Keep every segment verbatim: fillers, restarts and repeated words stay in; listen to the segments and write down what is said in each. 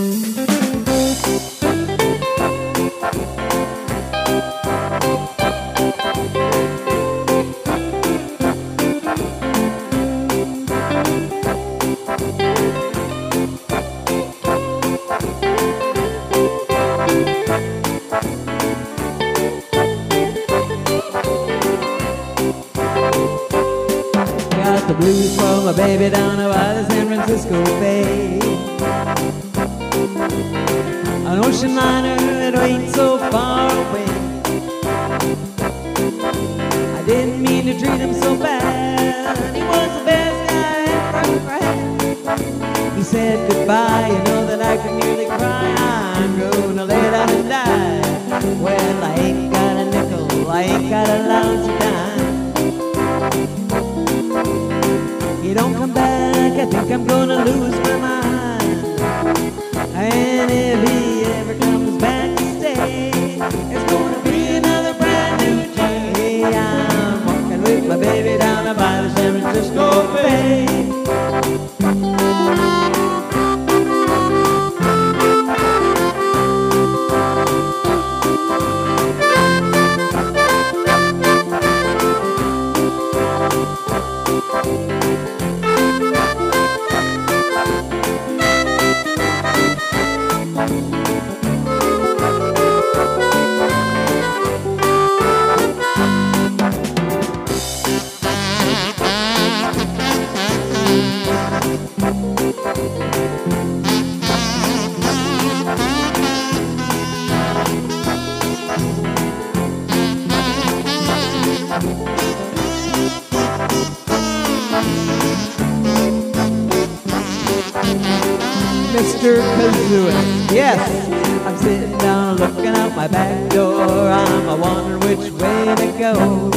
Got the blues for my baby down by the San Francisco Bay. An ocean liner that ain't so far away. I didn't mean to treat him so bad. He was the best guy I ever had. He said goodbye, you know that I could nearly cry. I'm gonna lay down and die. Well, I ain't got a nickel, I ain't got a lousy dime. You don't come back, I think I'm gonna lose my mind. And if he ever comes back to stay, it's gonna be another brand new day. I'm walking with my baby down by the San Francisco Bay. Mister Kazooie, yes, I'm sitting down looking out my back door. I'm a wondering which way to go.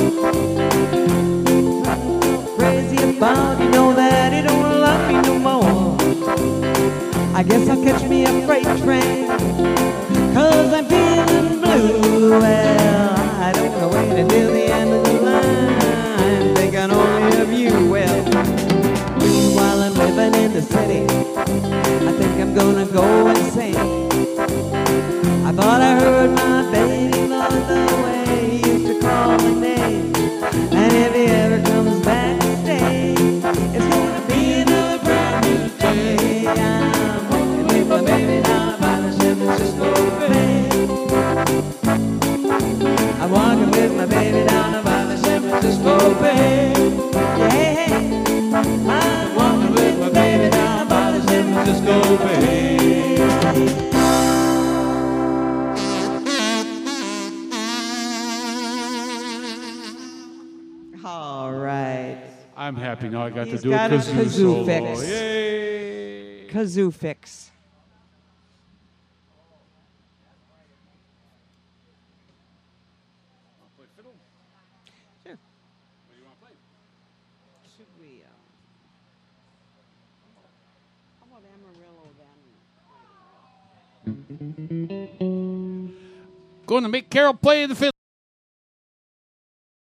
Crazy about you know that he don't love me no more. I guess I'll catch me a freight train, cause I'm feeling blue. Well, I don't know wait until the end of the line, thinking only of you. Well, meanwhile I'm living in the city, I think I'm gonna go insane. I thought I heard my baby love the way he used to call my name. And if he ever comes back to stay, it's gonna be another brand new day. I'm walking with my baby down by the San Francisco Bay. I'm walking with my baby down by the San Francisco Bay. Yeah, I'm walking with my baby down by the San Francisco Bay. All right. I'm happy now I got He's to do got a a kazoo, kazoo solo. fix. Yay! Kazoo fix. Sure. What do you want to play? Should we, um, how about Amarillo then? Going to make Carol play the fiddle.